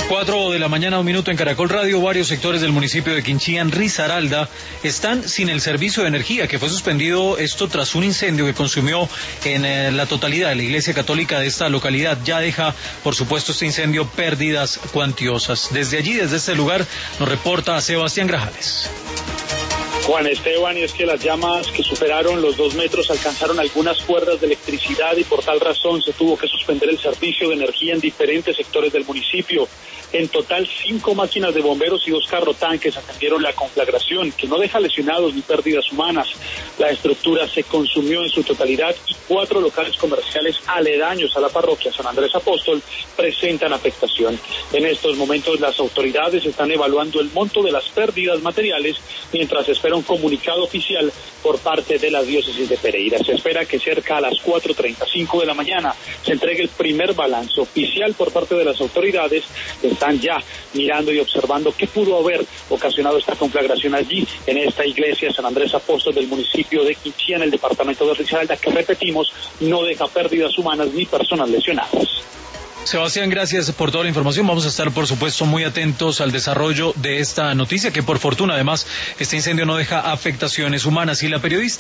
4 de la mañana, 1 minuto en Caracol Radio. Varios sectores del municipio de Quinchía, en Risaralda, están sin el servicio de energía, que fue suspendido esto tras un incendio que consumió en la totalidad de la iglesia católica de esta localidad. Ya deja, por supuesto, este incendio pérdidas cuantiosas. Desde allí, desde este lugar, nos reporta Sebastián Grajales. Juan Esteban, y es que las llamas que superaron los 2 metros alcanzaron algunas cuerdas de electricidad y por tal razón se tuvo que suspender el servicio de energía en diferentes sectores del municipio. En total, 5 máquinas de bomberos y 2 carrotanques atendieron la conflagración, que no deja lesionados ni pérdidas humanas. La estructura se consumió en su totalidad y 4 locales comerciales aledaños a la parroquia San Andrés Apóstol presentan afectación. En estos momentos las autoridades están evaluando el monto de las pérdidas materiales mientras se espera un comunicado oficial por parte de la diócesis de Pereira. Se espera que cerca a las 4:35 de la mañana se entregue el primer balance oficial por parte de las autoridades. Están ya mirando y observando qué pudo haber ocasionado esta conflagración allí, en esta iglesia San Andrés Apóstol del municipio de Quinchía, en el departamento de Risaralda, que repetimos, no deja pérdidas humanas ni personas lesionadas. Sebastián, gracias por toda la información. Vamos a estar, por supuesto, muy atentos al desarrollo de esta noticia, que por fortuna, además, este incendio no deja afectaciones humanas. Y la periodista